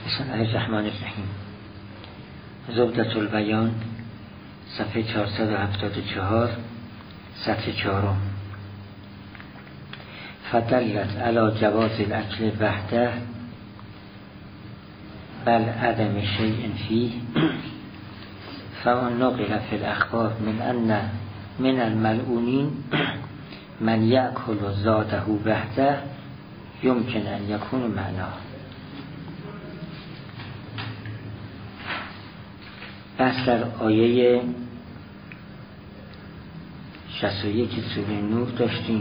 بسم الله الرحمن الرحیم. زبدة البیان صفحه 474 سطر 4. فدلت علی جواز الاکل وحده بل عدم شیء فیه فمن نقل فی الاخبار من الملعونین من یأکل ذاته وحده یمکن ان یکون معناه. بحث در آیه 61 سوره نور داشتیم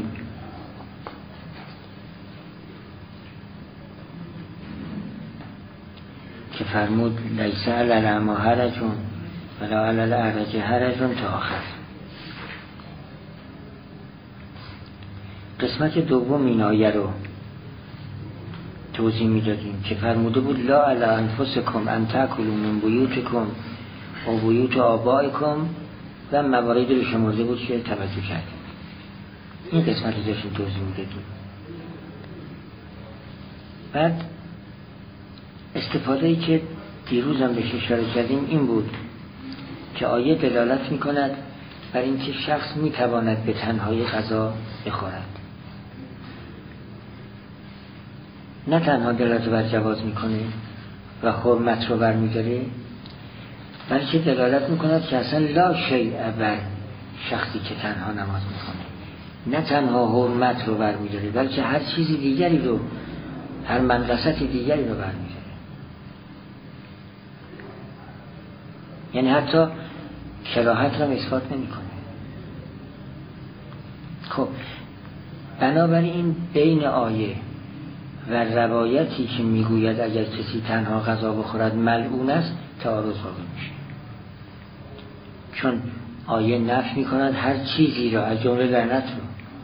که فرمود لیس علی الاعمی حرج ولا علی الاعرج حرج تا آخر. قسمت دوم این آیه رو توضیح میدادیم که فرموده بود لا علی انفسکم ان تأکلوا من بیوتکم و بیوت آبائکم و مواردی رو شمرده بود که توجه کردیم. این قسمت رو داشتیم توضیح میدادیم. بعد استفاده ای که دیروز هم بهش اشاره کردیم این بود که آیه دلالت میکند بر اینکه شخص میتواند به تنهایی غذا بخورد. نه تنها دلالت بر جواز میکنه و حرمت رو برمیداره، بلکه دلالت میکند که اصلا لا شیء بر شخصی که تنها نماز میکنه. نه تنها حرمت رو برمیداره بلکه هر چیزی دیگری رو، هر منقصت دیگری رو برمیداره. یعنی حتی کراهت رو اثبات نمیکنه. خب بنابراین بین آیه و روایتی که میگوید اگر کسی تنها غذا بخورد ملعون است تعارض واقع میشه، چون آیه نفی میکند هر چیزی را از جمله لعنت رو.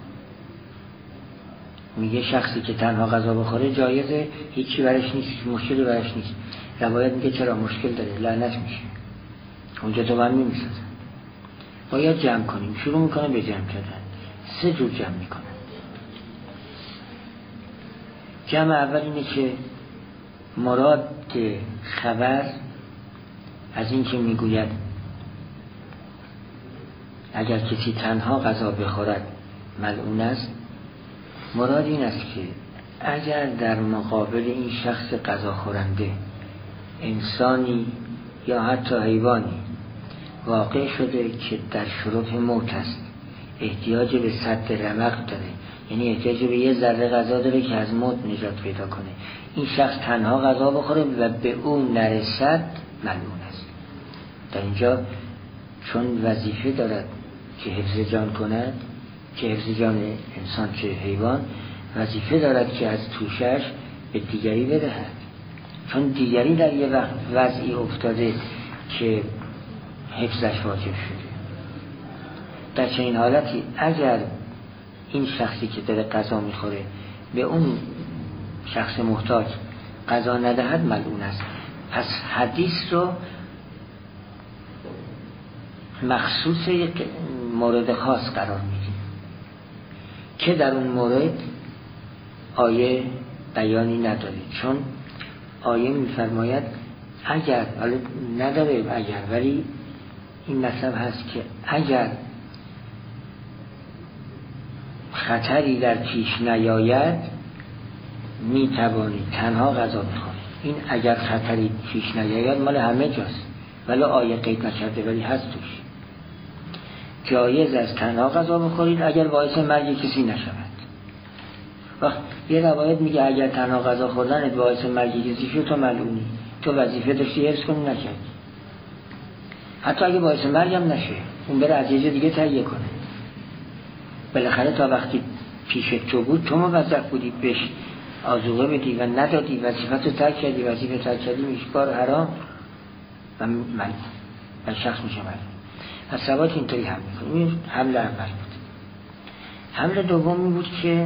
میگه شخصی که تنها غذا بخوره جایزه، هیچی برش نیست، مشکلی برش نیست. روایت میگه چرا مشکل داره، لعنت میشه. اونجا تو من میمیسازن. باید جمع کنیم. شروع میکنه به جمع کردن. 3 جور جمع میکنه. جمع اول اینه که مراد خبر از این که میگوید اگر کسی تنها غذا بخورد ملعون است، مراد این است که اگر در مقابل این شخص غذا خورنده انسانی یا حتی حیوانی واقع شده که در شرف موت است، احتیاج به سد رمق داره، یعنی احتیاج به یه ذره غذا داره که از موت نجات پیدا کنه، این شخص تنها غذا بخوره و به اون نرسد ملعون است. در اینجا چون وظیفه دارد که حفظ جان کند، که حفظ جان انسان چه حیوان، وظیفه دارد که از توشش به دیگری بدهد، چون دیگری در یه وضعی افتاده که حفظش واجب شده. در چنین حالتی اگر این شخصی که داره غذا میخوره به اون شخص محتاج غذا ندهد ملعون است. پس حدیث رو مخصوص یک مورد خاص قرار میدیم که در اون مورد آیه بیانی نداره، چون آیه میفرماید اگر، حالا نداره اگر، ولی این مطلب هست که اگر خطری در پیش نیاید میتوانی تنها غذا بخوری. این اگر خطری پیش نیاید مال همه جاست، ولی آیه قید نکرده ولی هست توش. جایز است تنها غذا بخورید اگر باعث مرگ کسی نشود. وقت یه روایت میگه اگر تنها غذا خوردنت باعث مرگ کسی شد تو ملعونی، تو وظیفه داشتی حفظ کنی نکردی. حتی اگه باعث مرگ هم نشه، اون بره از یه جا دیگه تهیه کنه. بالاخره تا وقتی پیش تو بود تو موظف بودی بهش آذوقه بدی و ندادی، وظیفت رو ترک کردی، وظیفه ترک کردی میشه کار حرام و ملعون و شخص میشه ملعون. از روایت اینطوری حمل میکنیم. این حمل اول بود. حمل دومی بود که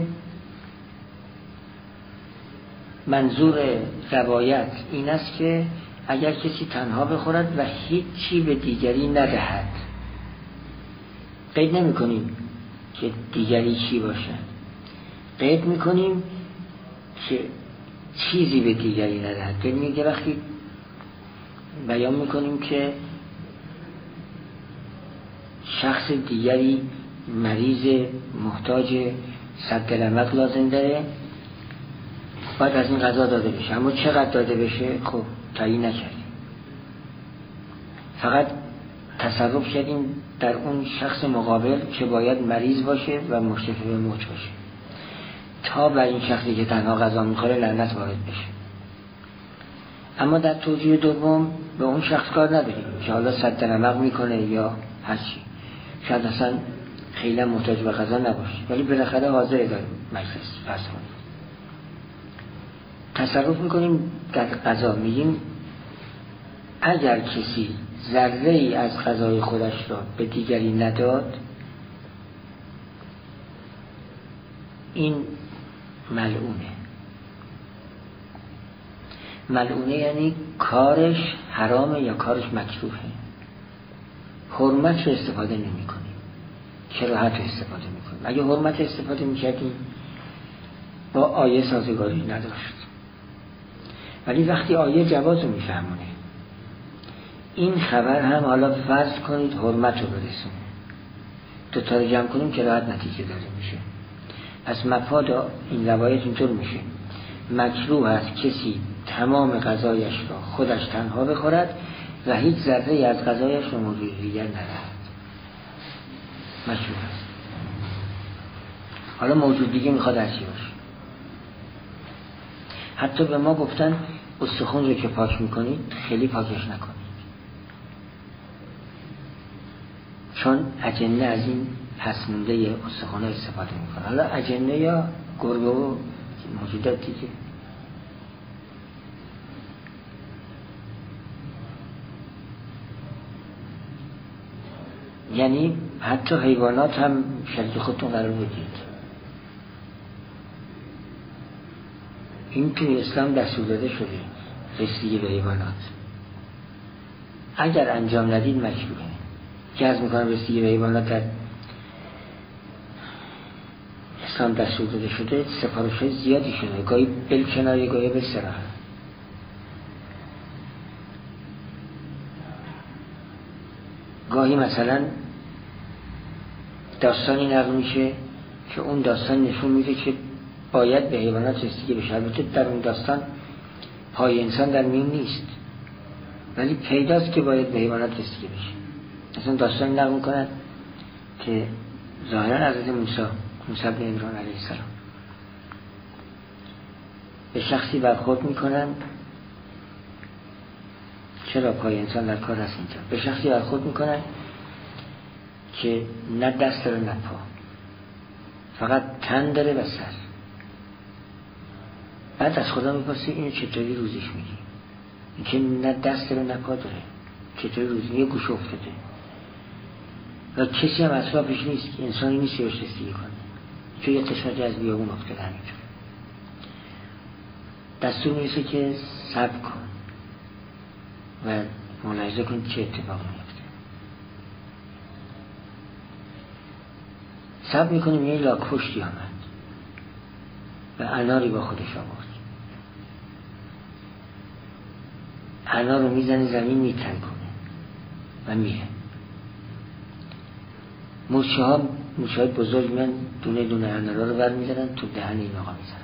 منظور روایت این است که اگر کسی تنها بخورد و هیچی به دیگری ندهد، قید نمی کنیم که دیگری چی باشه، قید می کنیم که چیزی به دیگری ندهد. ببینید یه وقتی بیان میکنیم که شخص دیگری مریض محتاج سد رمق لازم داره، باید از این غذا داده بشه، اما چقدر داده بشه خب تعیین نکردیم، فقط تصرف کردیم در اون شخص مقابل که باید مریض باشه و مشتفی به موت باشه تا بر این شخصی که تنها غذا میخوره لعنت وارد بشه. اما در توجیه دوم به اون شخص کار نداریم که حالا سد رمق میکنه یا هر چی، شاید اصلا خیلی محتاج به غذا نباشه ولی بالاخره حاضر داریم مجلس فرض کنیم. تصرف میکنیم در غذا، میگیم اگر کسی ذره ای از غذای خودش را به دیگری نداد این ملعونه. ملعونه یعنی کارش حرامه یا کارش مکروهه. حرمت رو استفاده نمی کنیم، کراهت رو استفاده می کنیم. اگه حرمت استفاده می کردیم با آیه سازگاری نداشت، ولی وقتی آیه جواز رو می فهمونه این خبر هم حالا فرض کنید حرمت رو برسونه، دوتا رو جمع کنیم کراهت نتیجه داره میشه. پس مفاد این روایت اینطور میشه مکروه است کسی تمام غذایش را خودش تنها بخورد و هیچ ذره از غذایش رو موجود دیگر ندهد. مکروه است. حالا موجود دیگه میخواد هرچی باشه. حتی به ما گفتن استخون رو که پاک میکنید خیلی پاکش نکنید، چون اجنه از این پس مونده استخوان ها استفاده میکنه. حالا اجنه یا گربه و موجودات دیگه. یعنی حتی حیوانات هم شریک خودتون قرار بدید. این توی اسلام دستور داده شده رسیدگی به حیوانات. اگر انجام ندید مکروهه. که از میکنم رسیدگی به حیوانات در اسلام دستور داده شده، سفارش های زیادی شده، گاهی بالکنایه گاهی به صراحت. گاهی مثلا داستانی نقل میشه که اون داستان نشون میده که باید به حیوانات رسیدگی بشه. البته در اون داستان پای انسان در میون نیست، ولی پیداست که باید به حیوانات رسیدگی بشه. مثلا داستانی نقل میکنن که ظاهرا حضرت موسی بن عمران علیه السلام به شخصی برخورد میکنن، چرا پای انسان در کار هست اینجا، به شخصی برخورد میکنن که نه دست داره نه پا، فقط تن داره و سر. بعد از خدا میپرسی اینو چطوری روزیش میگی؟ این که نه دست داره نه پا داره چطوری روزی؟ یه گوش افتاده و کسی هم اطرافش نیست که انسانی نیست که رسیدگی کنه، چون یه قسمتی از بیابون افتاده همینجور. دستور میرسه که صبر کن و ملاحظه کن چه اتفاق میفته. صبر میکنیم یه لاک پشتی آمد و اناری با خودش آورد. انار رو میزنه زمین میتن کنه و میره. موشه های بزرگ من دونه دونه انارا رو بر میدارن تو دهن این آقا میزنن.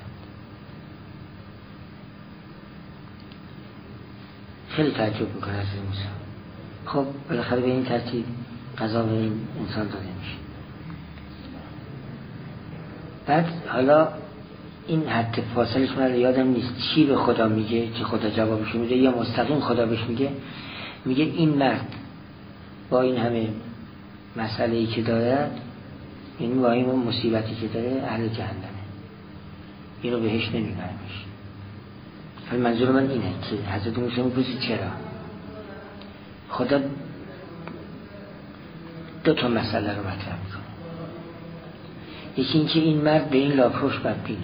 خیلی تعجب میکنه از این موسی. خب بالاخره به این ترتیب غذا به این انسان داده میشه. بعد حالا این حد فاصلش من یادم نیست چی به خدا میگه که خدا جوابش میده، یا مستقیم خدا بهش میگه این مرد با این همه مسئله‌ای که داره، این با این مصیبتی که داره اهل جهنمه، اینو بهش نمیبرمش. ولی منظور من اینه که حضرت موسی میپرسید چرا. خدا دو تا مسئله رو مطرح میکنه. یکی این که این مرد به این لاک‌پشت بدبینه،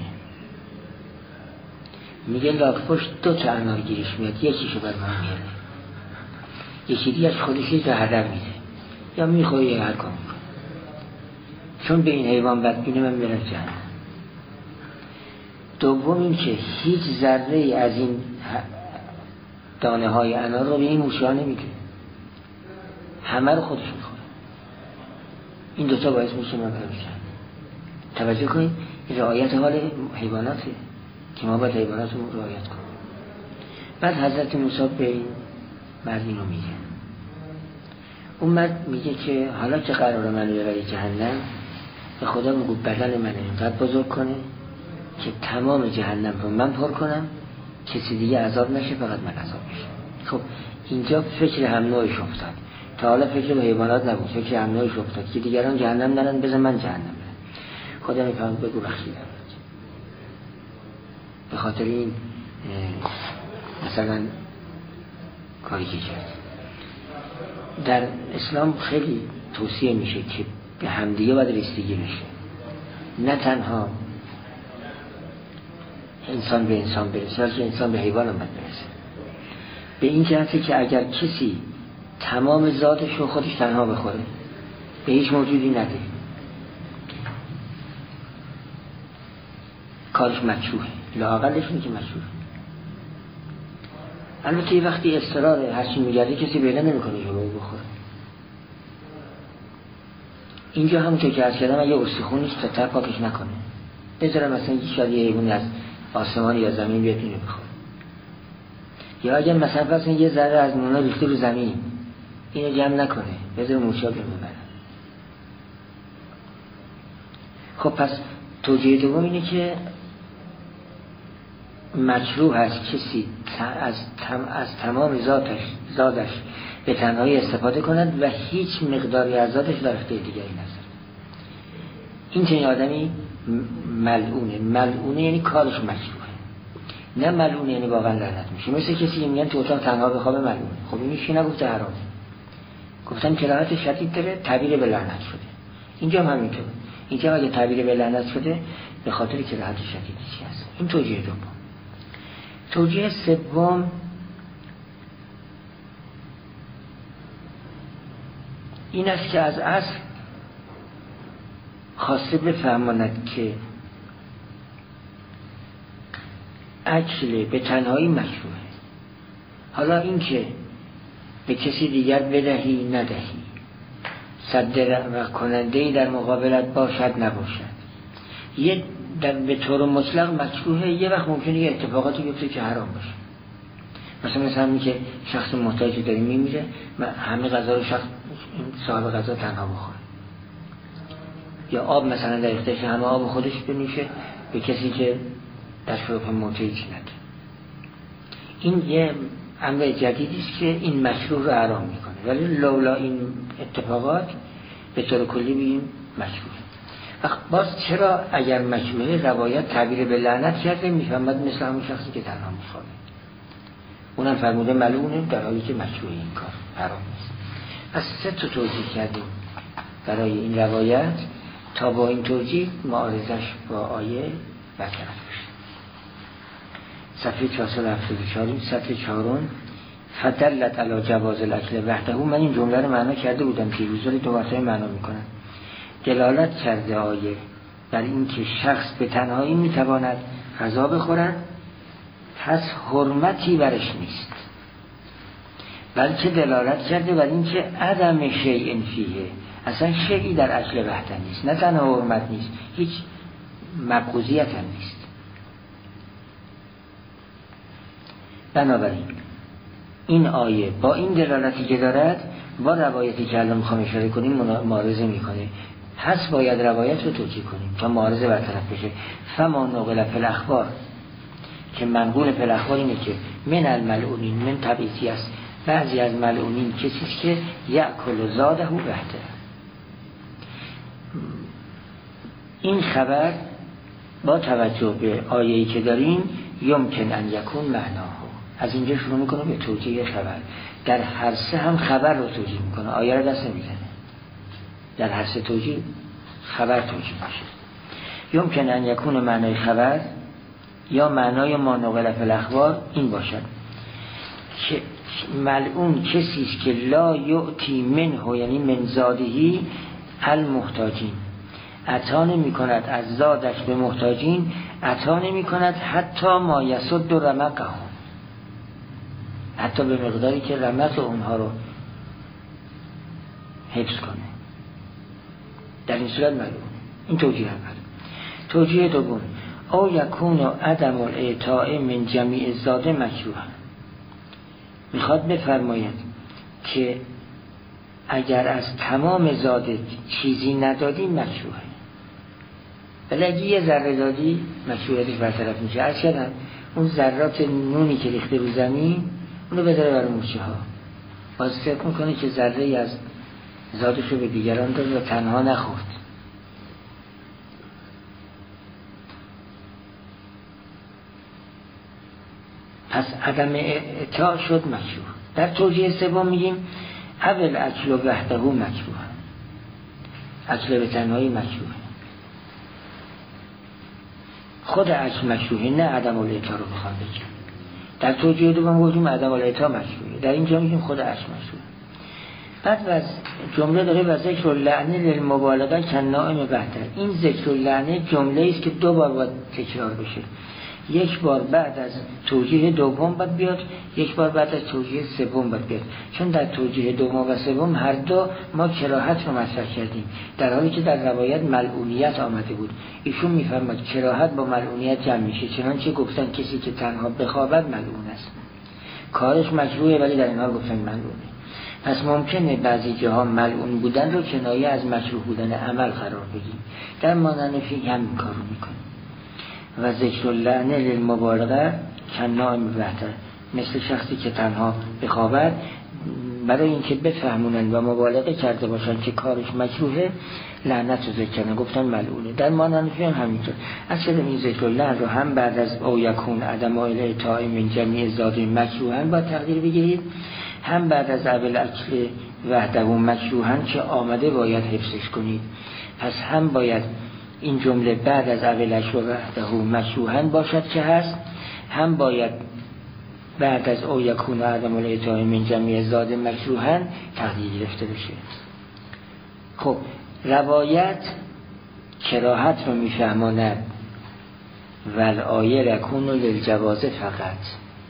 میگه لاک‌پشت دو تا انار گیرش میاد، یکیشو بر من میاره، یکی دیگه از خودش رو هدر میده یا میخواه یا هر کار میکنه، چون به این حیوان بدبینه من میرم جهنم. دوم این که هیچ ذره از این دانه های انار رو به این موشه‌ها نمیده، همه رو خودش میخوره. این دوتا باعث میشه من برمیشن. توجه کنید رعایت حال حیواناته که ما باید حیوانات رو رعایت کنیم. بعد حضرت موسی به این مرد اینو میگه. اون مرد میگه که حالا که قراره من ببری جهنم، به خدا بگو بدن من اینقدر بزرگ کنه که تمام جهنم رو من پر کنم، کسی دیگه عذاب نشه، فقط من عذاب بشه. خب اینجا فکر هم نوعش افتاد. تا حالا فکر به حیوانات نبود، فکر هم نوعش افتاد که دیگران جهنم نرن، بذار من جهنم برم. خدا میفهمد بگو بخشیدم به خاطر این مثلا کاری که کرد. در اسلام خیلی توصیه میشه که به همدیگه باید رسیدگی بشه، نه تنها انسان به انسان برسه، بلکه انسان به حیوان هم باید برسه. به این جهته که اگر کسی تمام ذاتش رو خودش تنها بخوره، به هیچ موجودی نده، کارش مکروهه، لااقلش اینه که مکروهه. البته یه وقتی اصرار هرچی میگرده کسی پیدا نمیکنه جلوی بخوره. اینجا همونطور که عرض کردم اگه استخون نیست تا تر پاکش نکنه، بذاره مثلا شاید یه حیوانی از آسمان یا زمین بیاد اینو بخوره. یا اگه مثلا یه ذره از نونا ریخته رو زمین، اینو جمع نکنه، بذاره موشا ببره. خب پس توجیه دوم اینه که مکروه هست کسی از تمام ذاتش به تنهایی استفاده کند و هیچ مقداری از ذاتش در اختیار دیگری نذاره. این چنین آدمی ملعونه یعنی کارش مکروهه، نه ملعونه یعنی واقعا لعنت میشه. مثل کسی که میگن تو اتاق تنها بخوابه ملعونه. خب این چی نگفته حرامه، گفتن کراهت شدید داره، تعبیر به لعنت شده. اینجا هم همینطور، اینجا اگه تعبیر به لعنت شده به خاطر کراهت شدیدی هست. این توجیه دوم. توجیه سوم این است که از اصل خواسته بفهماند که اکل به تنهایی مکروهه. حالا این که به کسی دیگر بدهی ندهی، صد کننده‌ای در مقابلت باشد نباشد، یه به طور مطلق مکروهه. یه وقت ممکنه یه اتفاقاتی بیفته که حرام باشه. مثلا همین که شخص محتاجی داره میمیره، همه غذا رو شخص صاحب غذا تنها بخوره، یا آب مثلا در اختیارش همه آب خودش بنوشه، به کسی که در شرف محتاج نده. این یه امر جدیدی است که این مشروع رو حرام میکنه، ولی لولا این اتفاقات به طور کلی بگیم مشروعه. باز چرا اگر مشروعه روایت تعبیر به لعنت کرده میفهمد مثل همون شخصی که تنها میخوابه، اونم فرموده ملعونه، در حالی که مشروع این کار حرام نیست. پس سه تا توجیه کردیم برای این روایت تا با این توجیه معارضش با آیه برطرف بشه. صفحه 474 سطر 4 فدلت علی جواز الاکل وحده. من این جمله رو معنا کرده بودم که روزی دو مرتبه معنا میکنم. دلالت کرده آیه بر این که شخص به تنهایی میتواند غذا بخورد، پس حرمتی برش نیست، بلکه دلالت کرده بر این که عدم شیء فیه، اصلا شیئی در اکل وحده نیست، نه تنها حرمت نیست، هیچ مبغوضیت هم نیست. بنابراین این آیه با این دلالتی که دارد با روایتی که الان میخوام اشاره کنیم معارضه میکنه. پس باید روایت رو توجیه کنیم تا معارضه برطرف بشه. فما نقل فی الاخبار، که منقول فی الاخبار اینه که من الملعونین، من تبعیضی است، بعضی از ملعونین کسیست که یأکل زاده وحده. این خبر با توجه به آیه‌ای که داریم یمکن ان یکون معناه، از اینجا شروع میکنه به توجیه خبر. در هر سه هم خبر رو توجیه میکنه، آیه رو دست نمیزنه، در هر سه توجیه خبر توجیه میشه. یمکن ان یکون معنای خبر یا معنای ما نقل فی الاخبار این باشد که ملعون کسی است که لا یعطی منه، یعنی من زادهی المحتاجین، عطا نمی کند از زادش به محتاجین، عطا نمی کند حتی ما یسد رمقهم، حتی به مقداری که رمق اونها رو حفظ کنه. در این صورت معلوم. این توجیه اول. توجیه دوم، او یکون عدم الاعطاء من جمیع الزاد مکروه، میخواد بفرماید که اگر از تمام زاده چیزی ندادی مکروهه، ولی اگه یه ذره دادی مکروهیتش برطرف میشه. عرض کردم اون ذرات نونی که ریخته رو زمین اونو بذاره برای مورچه ها، باز فکر میکنه که ذره ای از زادش رو به دیگران داد و تنها نخورد. پس عدم اعطا شد مکروه. در توجیه سوم میگیم اول اکل و وحده مکروه، اکل به تنهایی مکروه، خود اکل مکروه، نه عدم الاعطا رو بخوام بگیم. در توجیه دوم گفتیم عدم الاعطا مکروه، در اینجا میگیم خود اکل مکروه. بعد از جمله داره و ذکر اللعنه للمبالغه کنائم بهتر. این ذکر اللعنه جمله است که دو بار باید تکرار بشه، یک بار بعد از توجیه دوم باید بیاد، یک بار بعد از توجیه سوم باید بیاد، چون در توجیه دوم و سوم هر دو ما کراهت رو مطرح کردیم، در حالی که در روایت ملعونیت آمده بود. ایشون میفرماد کراهت با ملعونیت جمع میشه، چنانچه گفتن کسی که تنها بخوابد ملعون است، کارش مکروهه ولی در این حال گفتن ملعونه. پس ممکنه بعضی جاها ملعون بودن رو کنایه از مکروه بودن عمل قرار بدیم، در مانند فی هم کارو میکنه. و ذکر اللعنه للمبالغه کنائم بهتر، مثل شخصی که تنها بخوابد برای اینکه بفهمونن و مبالغه کرده باشن که کارش مکروهه لعنت رو ذکر کردن، گفتن ملعونه. در مانند فی هم همینطور. اصلا این ذکر اللعن رو هم بعد از او یکون عدم الاعطاء من جمیع زاد مکروهن با تقدیر بگیرید، هم بعد از اول اکل وحده مکروهن که آمده باید حفظش کنید. پس هم باید این جمله بعد از اول اکل وحده مکروهن باشد که هست، هم باید بعد از او یکون عدم الاعطاء من جمیع زاد مکروهن تقدیر گرفته بشه. خب روایت کراهت رو میفهماند و الآیه رکون للجواز فقط.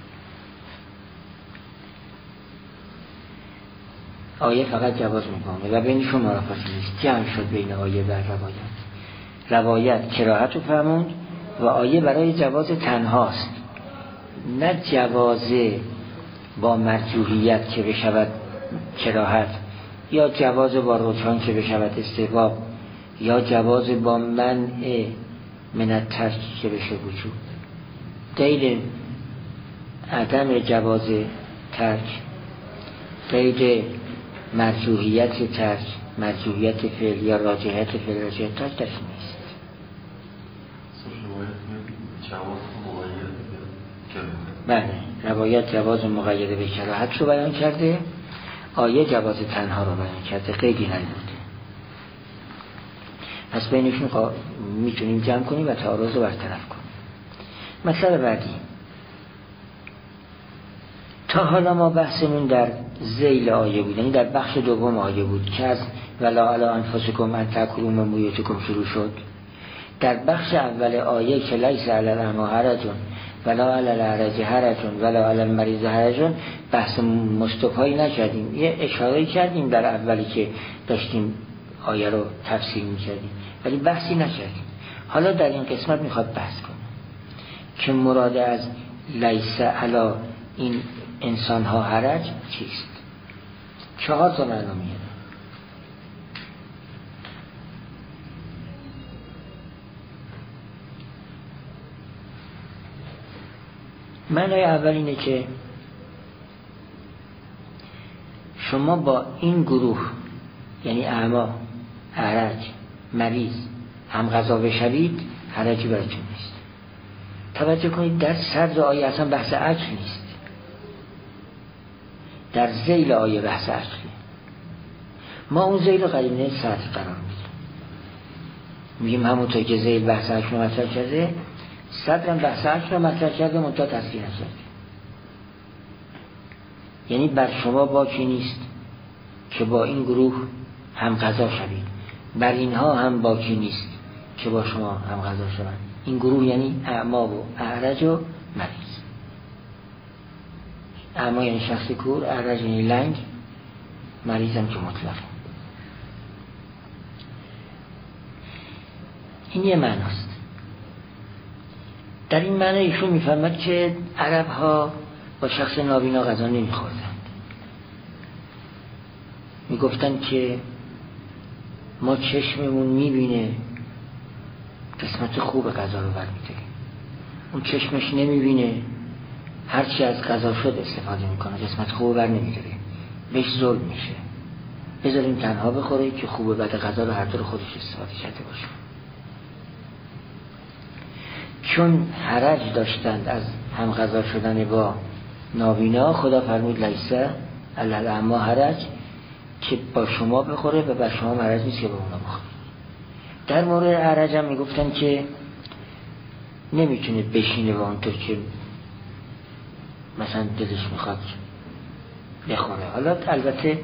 آیه فقط جواز میکنه و بینشون مرافعاتی نیست، جمع شد بین آیه و روایت. روایت کراهت رو فهموند و آیه برای جواز تنهاست، نه جواز با مرجوحیت که بشود کراهت، یا جواز با رجحان که بشود استحباب، یا جواز با منع من الترک که بشه وجوب. دلیل عدم جواز ترک قید مرجوحیت ترک، مرجوحیت فعل یا راجحیت فعل راجحیت ترک داشت نیست. بله، روایت جواز مقیده به کراهت رو بیان کرده، آیه جواز تنها رو بیان کرده، قیدی نبوده. پس بینشون میتونیم جمع کنیم و تعارض رو برطرف کنیم. مثلا بعدی، تا حالا ما بحثمون در ذیل آیه بود، یعنی در بخش دوم آیه بود که از ولا علی انفسکم ان تأکلوا من بیوتکم شروع شد. در بخش اول آیه که لیس علی الاعمی حرج ولا علی الاعرج حرج ولا علی المریض حرج بحث مستفایی نکردیم، یه اشاره کردیم در اولی که داشتیم آیه رو تفسیر می‌کردیم ولی بحثی نکردیم. حالا در این قسمت میخواد بحث کنه که مراد از لیس علی این انسان ها حرج چیست؟ 4 تا معنا میاره. معنای اول اینه که شما با این گروه یعنی اعما، حرج، مریض هم غذا بشوید حرجی براتون نیست. توجه کنید در صدر آیه اصلا بحث اکل نیست، در ذیل آیه بحث اکلی. ما اون ذیل قرینه صدر قرار میدیم، همونطور که ذیل بحث اکل رو مطرح کرده صدرم بحث اکل رو مطرح کرده منتها تصریح نکرده. یعنی بر شما باکی نیست که با این گروه هم غذا شوید، بر اینها هم باکی نیست که با شما هم غذا شوند. این گروه یعنی اعما و اعرج و مریض. اعما یعنی شخص کور، اعرج یعنی لنگ، مریض هم که مطلقه. این یه معناست. در این معنی ایشون میفهمد که عرب ها با شخص نابینا غذا نمیخوردند. میگفتن که ما چشممون میبینه قسمت خوب غذا رو برمی‌داریم، اون چشمش نمیبینه هرچی از غذا شد استفاده میکنه، قسمت خوب بر نمی‌داره، بهش ظلم میشه. بذاریم تنها بخوره که خوب و بد غذا رو هر طور خودش استفاده کرده باشه. چون حرج داشتند از هم غذا شدن با نابینا، خدا فرمود لیسه علی الاعمی حرج، که با شما بخوره و بر شما حرج نیست که با اونا بخوره. در مورد اعرج هم میگفتن که نمیتونه بشینه و اونطور که مثلا دلش میخواد بخوره. حالا البته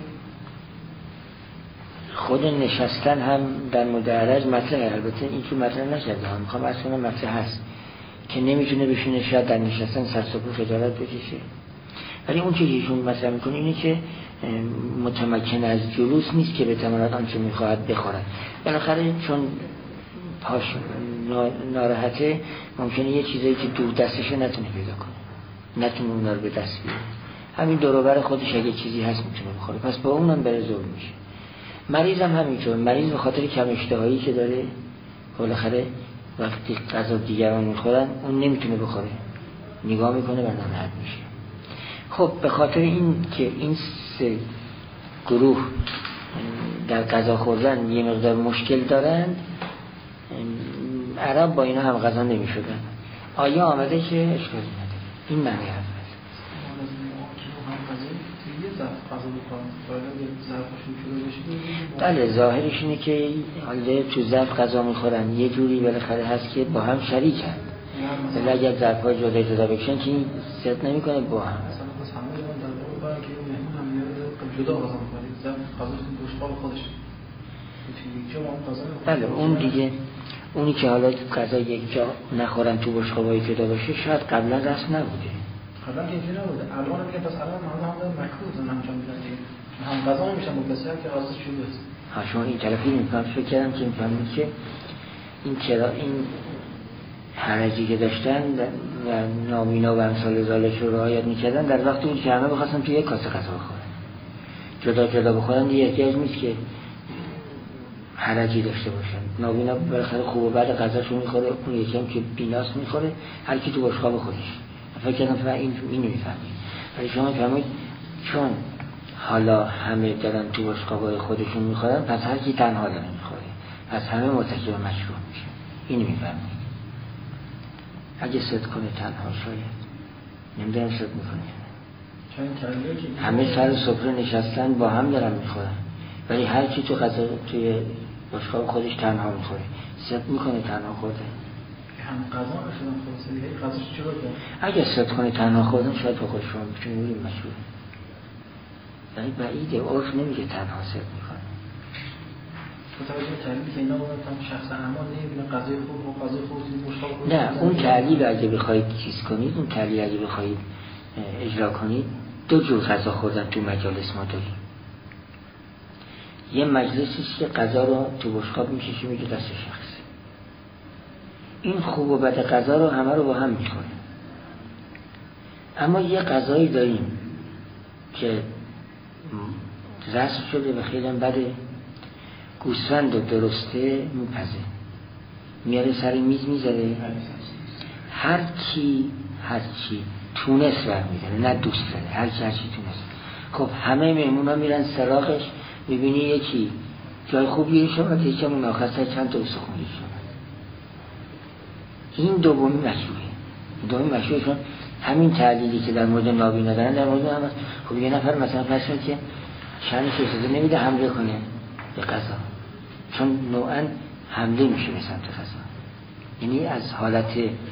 خود نشستن هم در مورد اعرج مطرحه، البته این که مطرح نشده هم میخوام از کنم مطرح هست که نمیتونه بشینه، شاید در نشستن سرسپو خجالت بکشه. ولی اون چیزی ایشون مطرح میکنه اینه که متمکن از جلوس نیست که به تمرات آنچه میخواهد بخورد. بالاخره چون پاش ناراحته ممکنه یه چیزایی که دور دستشه نتونه پیدا کنه، نتونه اونا رو به دست بیاره. همین دور و بر خودش اگه چیزی هست میتونه بخوره، پس با اونم بره ظلم میشه. مریض هم همینطور، مریض به خاطر کم اشتهایی که داره بالاخره وقتی غذا دیگران میخورن اون نمیتونه بخوره، نگاه میکنه و ناراحت میشه. خب به خاطر این که این سه گروه در غذا خوردن یه مقدار مشکل دارند، عرب با اینا هم غذا نمی شدن. آیا آمده که اشکال نداره، این معنی هست. بله ظاهرش اینه که حالا تو ظرف غذا میخورن، یه جوری بالاخره هست که با هم شریکن، ولی اگر ظرف‌های جدا جدا بکشن که این صدق نمیکنه با هم. بله اون دیگه، اونی که حالا غذا یک جا نخورن تو بشقابای جدا باشه شاید قبلا رسم نبوده. قبلا که اینجوری نبوده، الان میگه پس الان هم مکروه همچنان میگن هم غذا نمیشن متصل که غذا شده است. ها شما این طرفی نمی‌فهمید، فکر کردم که می‌فهمید که این چرا این حرجی که داشتن و نابینا و امثال ذالک رو رعایت می‌کردن در وقتی اون که همه بخواستن تو یک کاسه غذا بخورن، جدا جدا بخورن دیگه احتیاج نیست که حرجی داشته باشن. نابینا بالاخره خوب و بد غذاشو می‌خوره، اون یکی هم که بیناست می‌خوره، هر کی تو بشقاب خودش. فکر کردم فقط این نمی‌فهمید. ولی شما فهمید چون حالا همه دارن تو بشقابای خودشون می‌خورن، پس هر کی تنها داره می‌خوره، پس همه مرتکب مشروع میشه. این می‌فهمید. اگه صد کنه تنها شاید نمیدونم صد میکنه، همه سر سفره نشستن با هم دارن میخورن، ولی هر کی تو غذا توی بشقاب خودش تنها میخوره، صد میکنه تنها خورده. هم غذا نشدن خلاصه دیگه غذاش چرا کنه؟ اگه صد کنه تنها خوردن شاید با خودشون بچون میگیم مشهور، ولی بعیده عرف نمیگه تنها صد میکنه. متوجه تعلیل که اینا بودن شخص اعمال نمیبینه غذای خوب و غذای خوب توی بشقاب خودش. نه اون تعلیل اگه بخواید چیز کنید، اون تعلیل اگه بخواید اجرا کنید، دو جور غذا خوردن تو مجالس ما داریم. یه مجلسی که غذا رو تو بشقاب میکشی میگه دست شخص، این خوب و بد غذا رو همه رو با هم میخوره. اما یه غذایی داریم که رسم شده و خیلی بده، گوسفند و درسته میپزه، میاره سر میز میذاره، هر کی تونست برمیداره، نه دوست داره، هر کی تونست. خب همه مهمونا میرن سراغش، میبینی یکی جای خوبی شما، یکی همون آخر چند تا استخونی شما. این دومی مشروعه چون همین تعلیلی که در مورد نابینا دارن در مورد هم هست. خب یه نفر مثلا فرض که شأنش اجازه نمیده حمله کنه به غذا، چون نوعا حمله میشه به سمت غذا، یعنی از حالت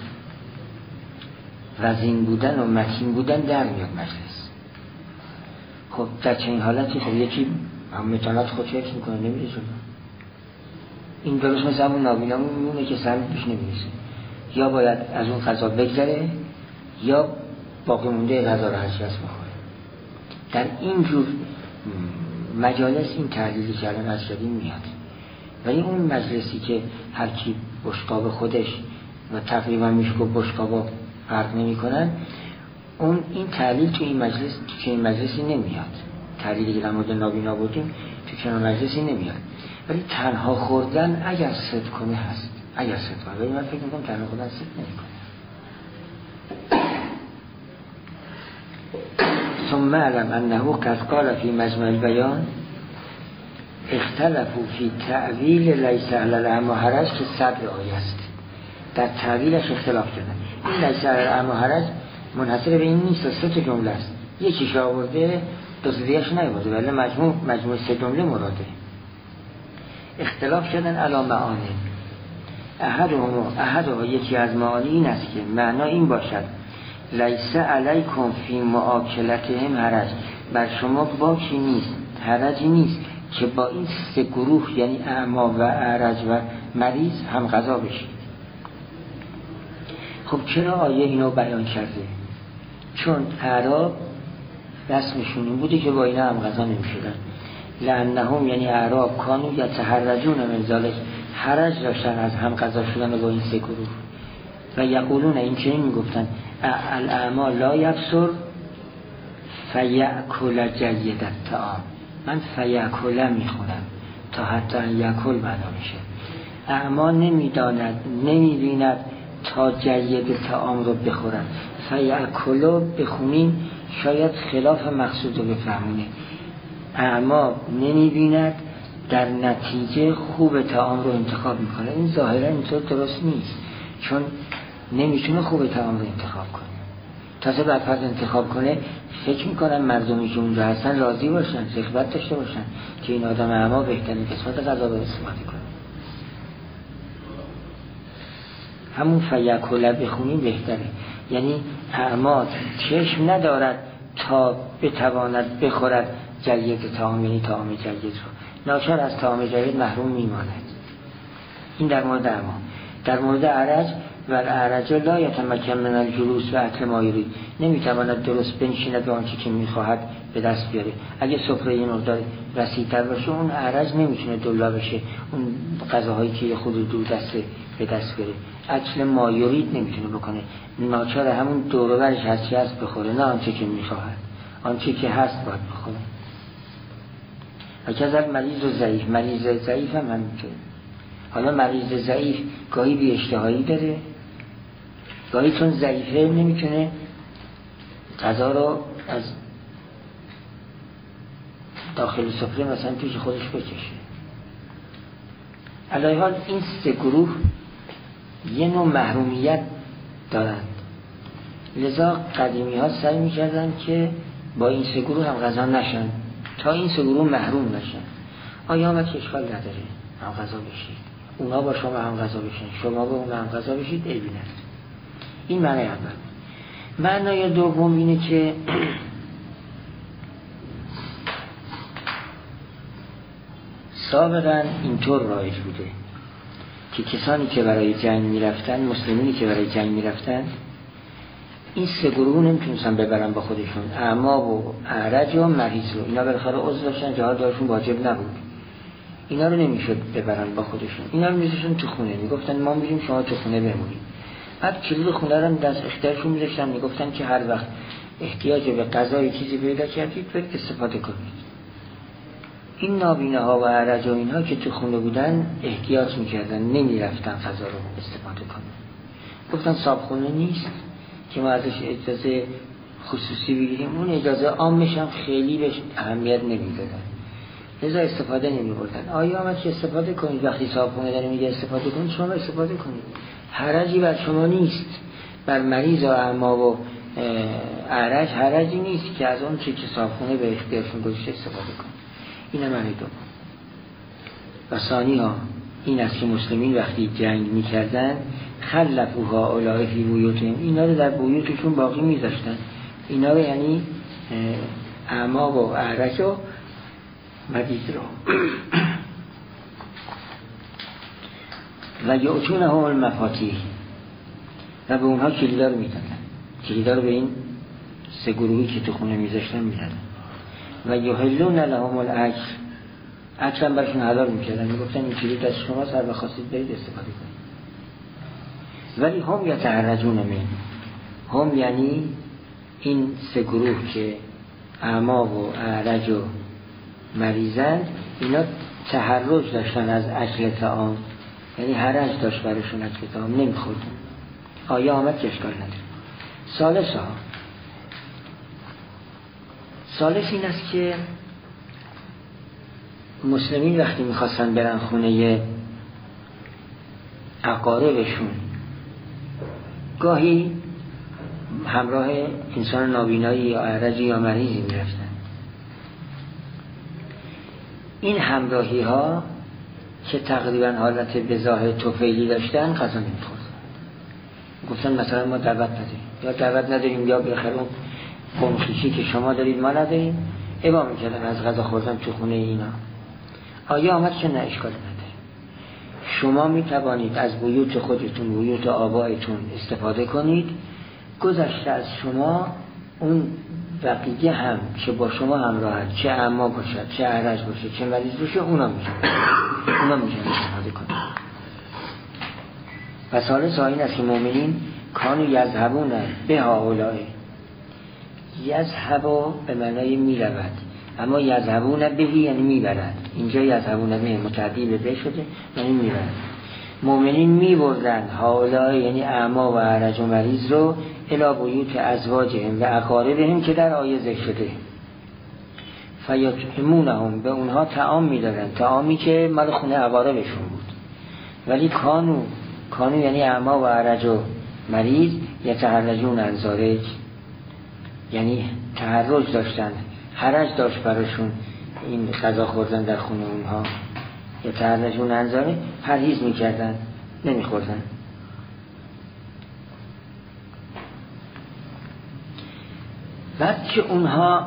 وزین بودن و متین بودن در میاد مجلس. خب در چنین حالتی خب یکی هم متانات خود حفظ میکنه نمیده شده، این درست مثل همون نابینا میمونه که سر پیش نمیرسه، یا باید از اون غذا بگذره یا باقی مونده غذا رو هرچی هست بخوره. در این جور مجالس این تحلیلی که الان از شدیم میاد. ولی اون مجلسی که هر کی بشقاب خودش و تقریبا میشه که بشقابا فرق نمی کنن، اون این تحلیل تو این مجلسی نمیاد. تحلیلی که در مورد نابینا بودیم تو چنان مجلسی نمیاد. ولی تنها خوردن اگر صدق کنه هست، اگر صدق کنه. ولی من فکر میکنم تنها خوردن صدق نمیکنه. ثم علم انه قد قال فی مجمع البیان اختلفوا فی تعویل لیس علی الاعمی حرج که صدر آیه است. در تعویلش اختلاف کردن. این لیس علی الاعمی حرج منحصر به این نیست، 3 جمله است. یکیش آورده دو دیگه‌اش نیاورده، ولی مجموع 3 جمله مراده. اختلاف کردن علی معانی. احدها یکی از معانی این است که معنا این باشد لیس علیکم فی مؤاکلتهم حرج، بر شما باکی نیست، حرجی نیست که با این 3 گروه یعنی اعمی و اعرج و مریض هم غذا بشید. خب چرا آیه اینو بیان کرده؟ چون اعراب رسمشون این بوده که با اینا هم غذا نمی‌شدن. لأنهم یعنی اعراب کانوا یتحرجون من ذلک، حرج داشتن از هم غذا شدن با این 3 گروه. و یقولون این چنین میگفتن الاعمی لا یبصر فیأکل جید الطعام. من فیأکل میخونم تا حتی یأکل معنا میشه. اعمی نمیداند، نمیبیند تا جید طعام رو بخورن. فیأکل بخونین شاید خلاف مقصود رو بفهمونه. اعمی نمیبیند در نتیجه خوب طعام رو انتخاب میکنه. این ظاهرا اینطور درست نیست، چون نمیتونه خوب طعام رو انتخاب کنه. تازه بعد فرض انتخاب کنه فکر میکنن مردمی که اونجا هستن راضی باشن، رغبت داشته باشن که این آدم اعمی بهترین قسمت غذا رو استفاده کنه. همون فیأکل بخونیم بهتره. یعنی اعمی چشم ندارد تا بتواند بخورد جید طعام، یعنی طعام جید رو، ناچار از طعام جید محروم میماند. این در مورد اعمی. در مورد اعرج و اعرج لا یتمکن من الجلوس و اکل ما یرید، نمیتواند درست بنشیند به آنچه که میخواهد به دست بیاره. اگه سفره یه مقدار رسیدتر باشه اون اعرج نمیتونه دلا بشه، اون غذاهایی که خود دور دسته به دست بیاره. اکل ما یرید نمیتونه بکنه، ناچار همون دور و برش هرچی هست بخوره، نه آنچه که میخواهد، آنچه که هست باید بخوره. و کذب مریض و ضعیف، مریض ضعیف هم همینطوره. حالا مریض ضعیف گاهی بی اشتهایی داره، گاهی چون ضعیفه نمیتونه غذا رو از داخل سفره مثلا پیش خودش بکشه. علی حال این 3 گروه یه نوع محرومیت دارند، لذا قدیمی ها سعی میکردن که با این 3 گروه هم غذا نشن تا این 3 گروه محروم نشن. آیا که اشکال نداره هم غذا بشید، اونا با شما هم غذا بشین، شما با اونا هم غذا بشید، عیبی نداره. این معنی اول. معنی دوم اینه که سابقا اینطور رایج بوده که کسانی که برای جنگ میرفتن، مسلمانی که برای جنگ میرفتن، این 3 گروه نمیتونستن ببرن با خودشون، اعمی و اعرج و مریض رو. اینا بالاخره عضو داشتن، جهاد دارشون واجب نبود، اینا رو نمیشد ببرن با خودشون. اینا رو میذاشتن تو خونه، میگفتن ما میریم شما تو خونه بمونید. بعد کلید خونه رو دست اختیارشون میذاشتن، میگفتن که هر وقت احتیاج به غذا چیزی پیدا کردید برید استفاده کنید. این نابیناها و اعرج و اینها که تو خونه بودن احتیاج میکردن، نمیرفتن غذا رو استفاده کنن. گفتن صابخونه نیست که ما ازش اجازه خصوصی بگیریم، اون اجازه عامش هم خیلی بهش اهمیت نمیدادن، لذا استفاده نمی‌بردن. آیا آمد که استفاده کنید، وقتی صابخونه داره میگه استفاده کنید شما استفاده کنید، حرجی بر شما نیست. بر مریض و اعمی و اعرج حرجی نیست که از اون چه که صابخونه به اختیارشون گذاشته استفاده کنید. این معنی دوم. و ثانی ها این است که مسلمین وقتی جنگ می‌کردن خلفوها اولای فی بیوتهم، اینا رو در بیوتشون باقی می‌ذاشتن. اینا رو یعنی اعمی و اعرج و مریض رو. و یعطونه هم المفاتیح، و به اونها کلیدا رو میدادن. کلیدا رو به این سه گروهی که تو خونه میذاشتن میدادن. و یحلون لهم الاکل، اکل هم برشون حلال میکردن، میگفتن این کلید از شما هر بخواستید برید استفاده کنید. ولی هم یتحرجون من، هم یعنی این سه گروه که اعما و اعرج و مریضند، اینا تحرج داشتن از اکل طعام، یعنی حرج داشت برشون اکل طعام، نمیخوردن. آیه آمد که اشکال نداره. ثالث این است که مسلمین وقتی میخواستن برن خونه اقاربشون، گاهی همراه انسان نابینایی یا اعرجی یا مریضی میرفتن. این همراهی ها که تقریبا حالت به ظاهر طفیلی داشتن غذا نمیخوردن. گفتن مثلا ما دعوت نداریم، یا دعوت نداریم، یا بخیر اون قومخیشی که شما دارید ما نداریم. ابا میکردن از غذا خوردن تو خونه اینا. آیه آمد که نه اشکال نداره، شما میتوانید از بیوت خودتون، بیوت آبایتون استفاده کنید، گذشته از شما اون بقیه هم که با شما همراهند، چه اعما باشد، چه اعرج باشه، چه مریض باشه، اونا میتونن استفاده کنید. و ثالث این است که مؤمنین کانو یذهبون به هؤلاء، یذهب به معنای میرود، اما یذهبون بهی یعنی میبرد. اینجا یذهبون به متعدی به شده یعنی میبرد. مؤمنین میبردن هؤلاء یعنی اعما و اعرج و مریض رو الی بیوت ازواجهم و اقاربهم که در آیه ذکر شده. فیطعمونهم، به اونها طعام میدادن، طعامی که مال خونه اقاربشون بود. ولی کانو یعنی اعما و اعرج و مریض یتحرجون عن ذلک، یعنی تحرج داشتن، حرج داشت براشون این غذا خوردن در خونه اونها. یتحرجون عن ذلک، پرهیز میکردن، نمیخوردن. بعد که اونها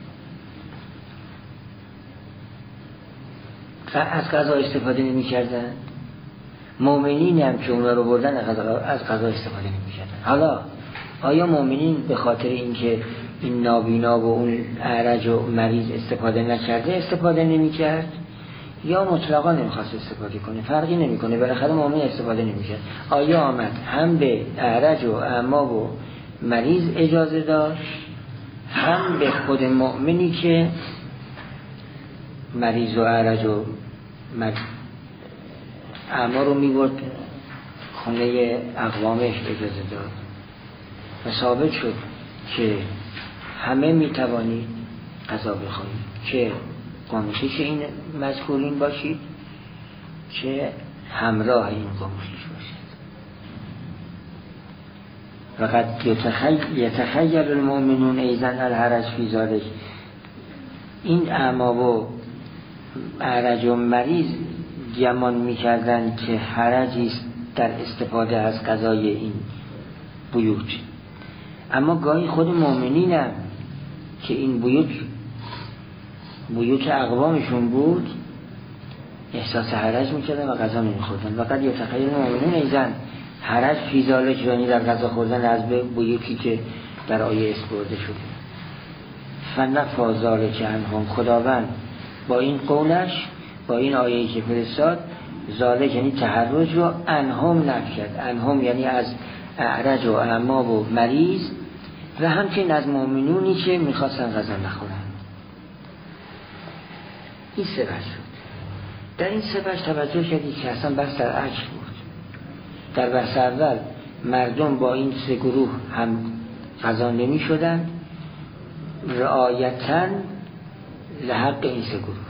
از غذا استفاده نمیکردن، مؤمنین هم که اونها رو بردن از غذا استفاده نمیکردن. حالا آیا مؤمنین به خاطر اینکه این نابینا و اون اعرج و مریض استفاده نکرده استفاده نمیکرد، یا مطلقا نمیخواست استفاده کنه؟ فرقی نمیکنه، بالاخره مؤمن استفاده نمیکرد. آیا آمد هم به اعرج و اعما و مریض اجازه داشت، هم به خود مؤمنی که مریض و اعرج و اعما رو میبرد خونه اقوامش اجازه داد. و ثابت شد که همه میتوانید غذا بخورید، که قومخیش این مذکورین باشید، که همراه این قومخیش باشید. وقد یتخیل المؤمنون ایضا الحرج فی ذلک، این اعما و اعرج و مریض گمان میکردن که حرجی است در استفاده از غذای این بیوت. اما گاهی خود مؤمنین هم که این بیوت اقوامشون بود احساس حرج میکردن و غذا نمیخوردن. وقد یتخیل المؤمنون ایضا حرج فی ذلک، یعنی در غذا خوردن از بیوتی که در آیه اسم برده شده. فنفی ذلک عنهم، خداوند با این قولش، با این آیه‌ای که فرستاد، ذالک یعنی تحرج رو عنهم نفی کرد. عنهم یعنی از اعرج و اعما و مریض، و همچنین از مؤمنونی که میخواستن غذا نخورن. این سه بحث شد. در این سه بحث توجه کردید که اصلا بحث در عکس بود. در بحث اول مردم با این سه گروه هم غذا نمی شدن رعایتاً لحق این سه گروه.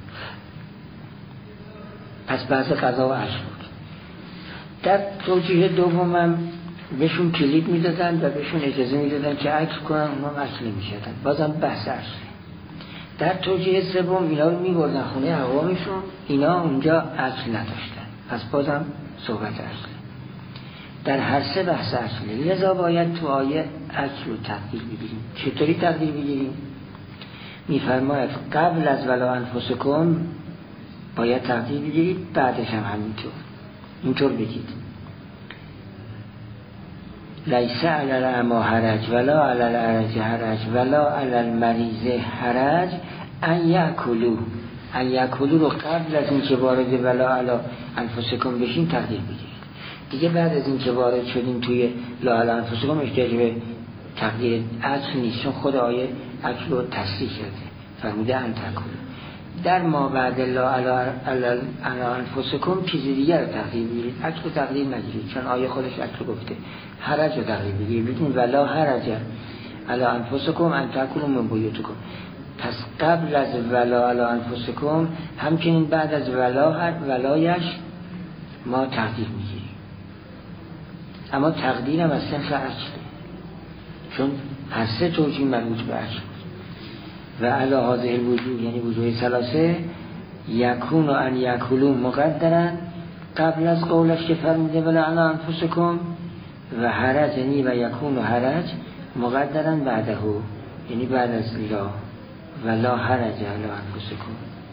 پس بحث غذا و عکس بود. در توجیه دومم بهشون کلید میدادن و بهشون اجازه میدادن که عکس کنن، اونا عکس نمیشدن، بازم بحث عکس. در توجیه سوم اینا رو میبردن خونه اقوامشون، اینا اونجا عکس نداشتن، پس بازم صحبت عکس. در هر سه بحث عکس. لذا باید تو آیه عکس رو تقدیر بگیریم. چطوری تقدیر بگیریم؟ میفرماید قبل از ولا انفسکم باید تقدیر بگیرید، بعدش هم همینطور. اینطور بگید لیس علی الاعمی حرج ولا علی الاعرج حرج ولا علی المریض حرج ان یأکلوا رو قبل از این که وارد ولا علی انفسکم بشین تقدیر بگیرید. دیگه بعد از این که وارد شدیم توی لا علی انفسکم احتیاج به تقدیر عطف نیست، چون خود آیه عطف رو تصریح کرده، فرموده ان تأکلوا. در ما بعد لا علی انفسکم چیز دیگر رو تقدیر بگیرید، عطف رو تقدیر نگیرید، چون آیه خودش عطف گفته. حرج رو تقدیر بگیرید، بگید ولا حرج علی انفسکم ان تأکلوا من بیوتکم. پس قبل از ولا علی انفسکم همچنین بعد از ولایش ما تقدیر میگیریم، اما تقدیر هم از صنف عطفه، چون هر سه توجیه مربوط به عطف و علی هذه الوجوه، یعنی وجوه ثلاثه، یکون و ان یأکلوا مقدرن قبل از قولش که فرموده ولا علی انفسکم، و حرج یعنی و یکون و حرج مقدرن بعده، یعنی بعد از لا ولا حرج علی انفسکم.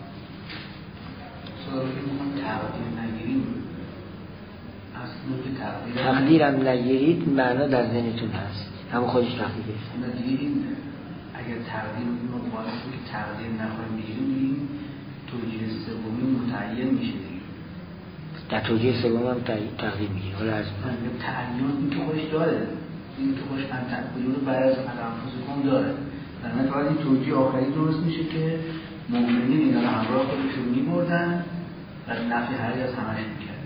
تقدیرم نگیرید معنا در ذهنتون هست، همون خودش تقدیر است. اگر تقدیر رو باید که تقدیر نخواهیم بگیریم، توجیه سومی متعین میشه دیگه. در توجیه سومی هم تقدیر میگیره. حالا از تعین این که خودش داره، این که خودش تقدیر رو بعد از انفسکم داره، در نتیجه این توجیه آخری درست میشه که مؤمنین اینا رو همراه خودشون میبردن و نفی هری از همش میکرد.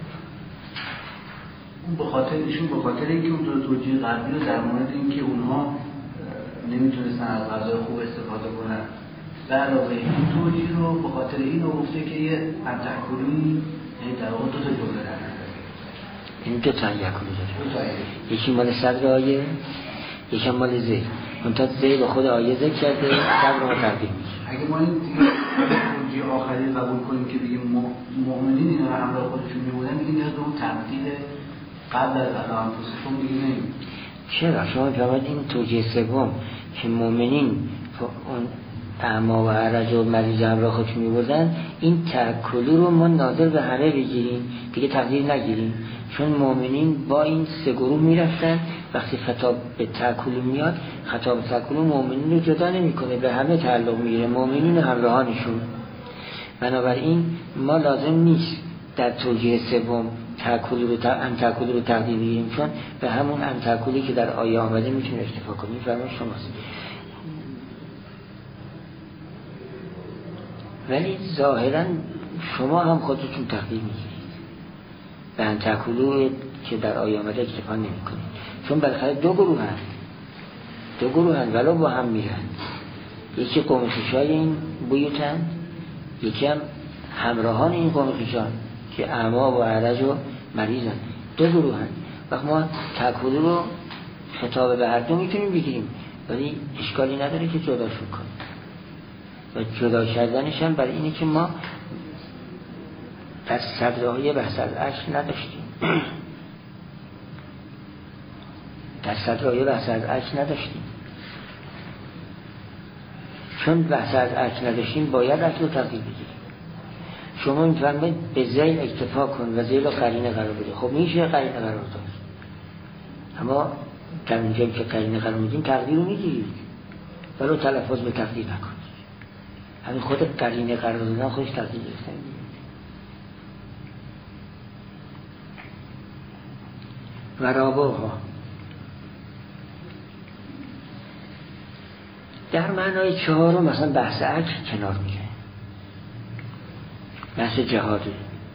اون به خاطر اینکه اون توجیه قبلی رو در مورد اینکه اونها نمیتونستن از غذای خوب استفاده کنن و علاوه این توجیه رو به خاطر این رو گفته که یه انتکولی در واقع دو تا جمله در نظر این دو تا یکولی داره، یکی مال صدر آیه یکی مال زیر، منتها زیر به خود آیه ذکر کرده، صدر رو تقدیم میشه. اگه ما این توجیه آخری قبول کنیم که بگیم مؤمنین اینا رو همراه خودشون میبودن، دیگه نیاز به اون تمثیل قبل از انفسکم دیگه نمیم. چرا؟ شما فرمودید این توجیه سوم که مؤمنین اون اعمی و اعرج و مریض همراه خودشون میبردن، این تأکلوا رو ما ناظر به همه بگیریم، دیگه تقدیر نگیریم، چون مؤمنین با این سه گروه میرفتن. وقتی خطاب به تأکلوا میاد، خطاب به تأکلوا مؤمنین رو جدا نمیکنه، به همه تعلق میگیره، مؤمنین و همراهانشون. بنابراین ما لازم نیست در توجیه سوم تأکلوا رو تقدیر بگیریم، چون به همون تأکلی که در آیه آمده میتونه اکتفا کنیم. فرمان شماست. ولی ظاهرا شما هم خودتون تقدیر میگیرید، به تأکلوا که در آیه آمده اکتفا نمی کنید، چون بالاخره دو گروه هن ولو با هم میرن، یکی قوم خویشای این بیوتن، یکی هم همراهان این قوم خویشان که اعمی و اعرج و مریضن، دو گروه هن. وقت ما تأکلوا رو خطاب به هر دو میتونیم بگیریم، ولی اشکالی نداره که جداشون کنیم، و جدا کردنش هم برای اینه که ما در صدرهای بحث از عشق نداشتیم. در صدرهای بحث از عشق نداشتیم، چون بحث از عشق نداشتیم باید عشق رو تقدیر بگیریم. شما میفرمایید به ذیل اکتفا کن و ذیل رو قرینه قرار بده. خب میشه قرینه قرار داد، اما در اونجایی که قرینه قرار میدیم تقدیر رو میگیرید، ولو تلفظ به تقدیر نکنید. همین خود قرینه قرار دادن خودش تقدیر گرفتن. و رابوها در معنای چهارم مثلا بحث عجل کنار میره، بحث جهاده.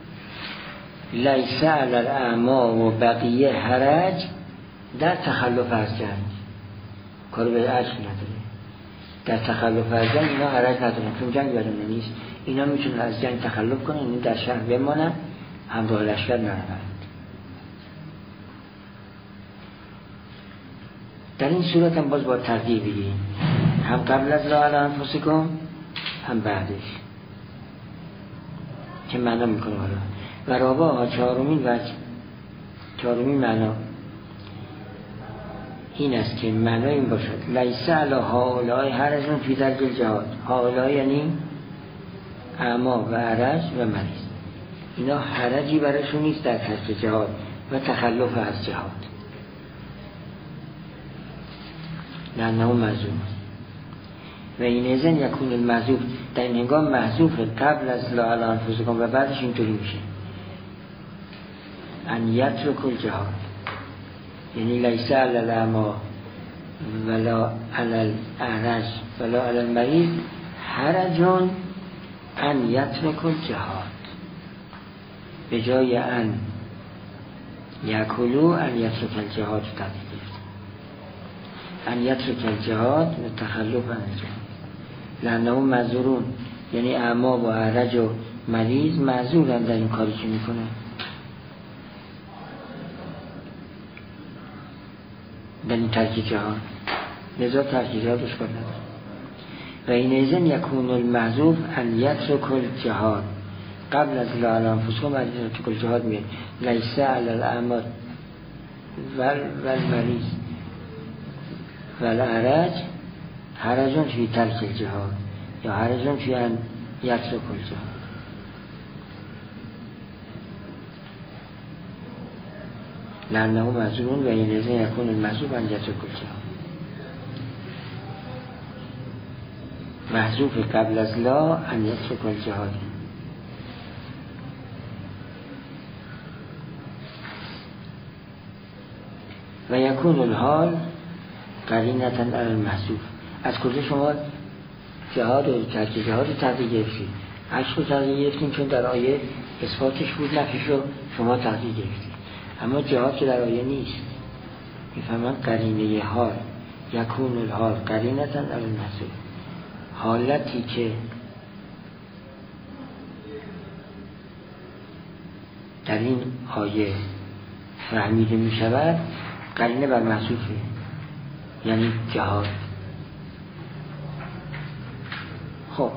لیس علی الاعمی و بقیه حرج در تخلف از جنگ، کار به عجل نداره. در تخلف از جنگ اینا حرج ندارن، چون جنگ برنامه نیست، اینا میتونن از جنگ تخلف کنن، این در شهر بمانن، همراه لشکر نروند. در این صورت هم باز با تقدیر بگیریم، هم قبل از لا علی انفسکم هم بعدش، که معنا میکنه. حالا و رابعها چهارمین معنا این است که معنا این باشد لیس علی هؤلاء حرج فی ترک الجهاد. هؤلاء یعنی اعمی و اعرج و مریض، اینا حرجی برشون نیست در ترک جهاد و تخلف از جهاد. لانه محذوف و این ازن یکون المحذوف در این هنگام محذوف قبل از لا علی انفسکم و بعدش اینطوری میشه ان یترک الجهاد، یعنی لیس علی الاعمی ولا علی الاعرج ولا علی المریض حرج ان یترک الجهاد، به جای ان یکلو ان یترک الجهاد تدید ان یترک الجهاد و تخلف عن الجهاد لانه معذورون، یعنی اعمی و اعرج و مریض معذورن در این کاری که میکنه. در این ترک جهاد لذا ترک جهاد اشکال نداره. و این ازن یکون المحذوف ان یترک الجهاد قبل از لا علی انفسکم و یترک الجهاد میاد لیس علی الاعمی والمریض والاعرج حرج فی ترک الجهاد یا حرج فی ان یترک الجهاد. لانه معذورون و این ازن یکون المحذوف ان یترک الجهاد محذوف قبل از لا ان یترک الجهاد و یکون الحال قرینة علی المحذوف. از کجا شما جهاد و ترک جهاد رو تقدیر گرفتید؟ عشق رو تقدیر گرفتیم چون در آیه اثباتش بود، نفیش رو شما تقدیر گرفتید، اما جهاد که در آیه نیست. میفهمن قرینه حال یکون الحال قرینة علی المحذوف، حالتی که در این آیه فهمیده می شود قرینه بر محذوفه، یعنی جهاد. خب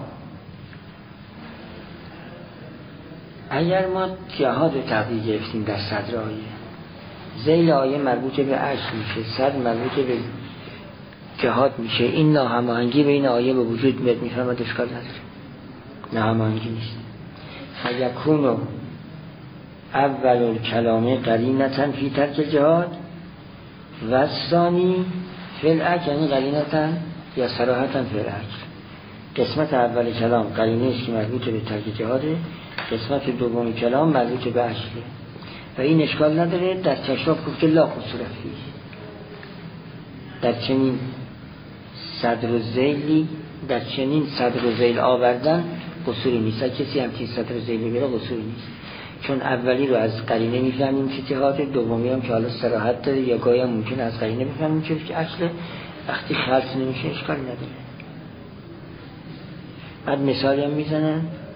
اگر ما جهاد رو تقدیر گرفتیم در صدر آیه، ذیل آیه مربوط به عشق میشه، صدر مربوط به جهاد میشه، این ناهماهنگی بین آیه به وجود میاد، میفهمد اشکال نداره، ناهماهنگی نیست. فیکون اول الکلام قرینة فی ترک الجهاد و ثانی فی الاکل، یعنی قرینة یا صراحة فی الاکل. قسمت اول کلام قرینه است که مربوط به ترک جهاده، قسمت دوم کلام مربوط به اکله و این اشکال نداره. در کشاف گفت که لا قصور فیه، در چنین صدر و ذیلی، در چنین صدر و ذیل آوردن قصوری نیست. کسی هم که صدر و ذیل بگیره قصوری نیست، چون اولی رو از قرینه میفهمیم که جهاد، دومی هم که حالا صراحت داره یا گاهی هم ممکنه از قرینه بفهمیم که اصل. وقتی خلط نمیشه اشکال نداره. بعد مثالی هم میزنن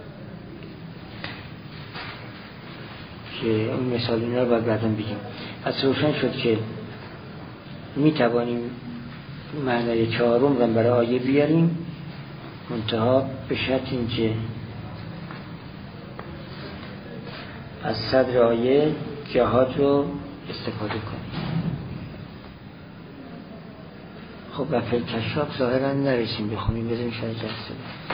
که اون مثال اینا رو بعداً بگیم. از روشن شد که میتوانیم معنی چهارم رو برای آیه بیاریم، منتها به شرط اینکه از صدر آیه جهاد رو استفاده کنیم. خب و فی کشاف ظاهرا نرسیم بخونیم، بذاریم شاید جلسه